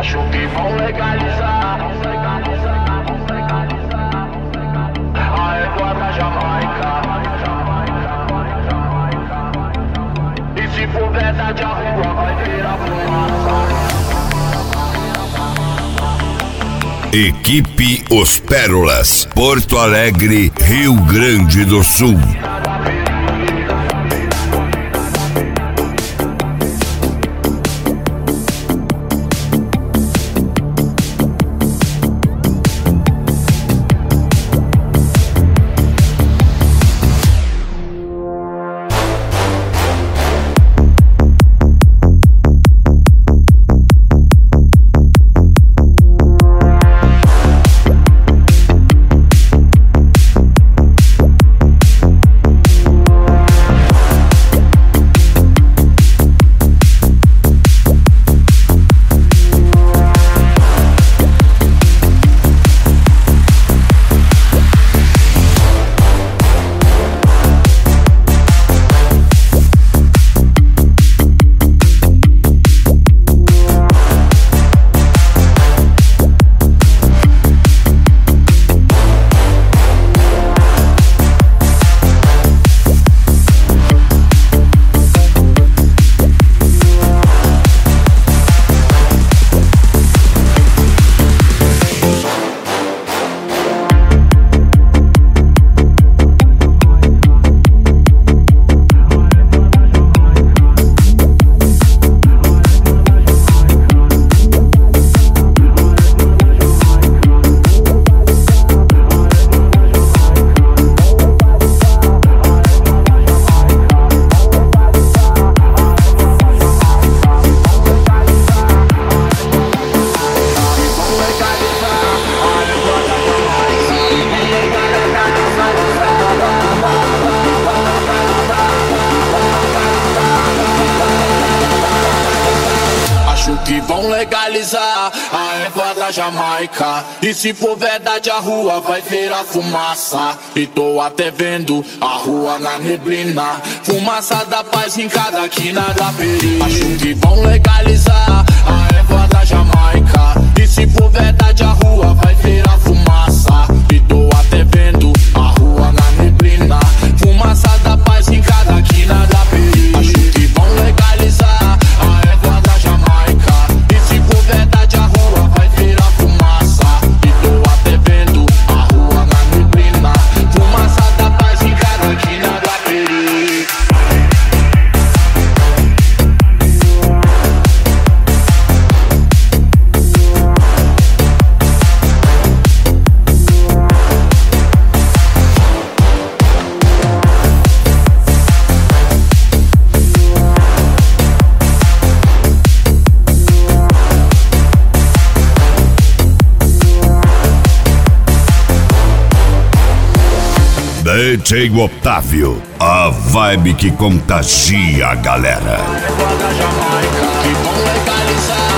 Acho que vão legalizar a égua da Jamaica. E se for verdade a rua vai virar fumaça. Equipe Os Pérolas, Porto Alegre, Rio Grande do Sul. Que vão legalizar a égua da Jamaica. E se for verdade a rua vai virar fumaça. E tô até vendo a rua na neblina, fumaça da paz em cada quina da perigo. Acho que vão legalizar a égua da Jamaica. E se for verdade a rua vai virar fumaça. E tô até vendo a rua na neblina, fumaça da paz em cada quina da perigo. Acho que vão legalizar a égua da Jamaica. Verdade a rua vai virar fumaça. E tô até vendo a rua na neblina, fumaça da paz em cada quina da perigo. DJ Otávio, a vibe que contagia a galera. Que vão legalizar